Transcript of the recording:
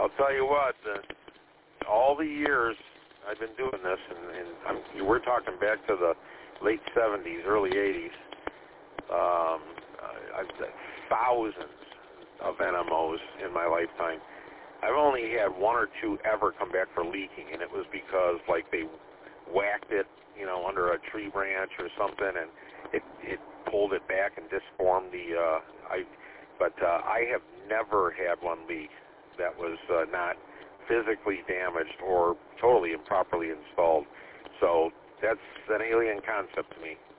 I'll tell you what, all the years I've been doing this, and we're talking back to the late 70s, early 80s, I've done thousands of NMOs in my lifetime. I've only had one or two ever come back for leaking, and it was because, like, they whacked it, under a tree branch or something, and it pulled it back and disformed the, I have never had one leak that was not physically damaged or totally improperly installed. So that's an alien concept to me.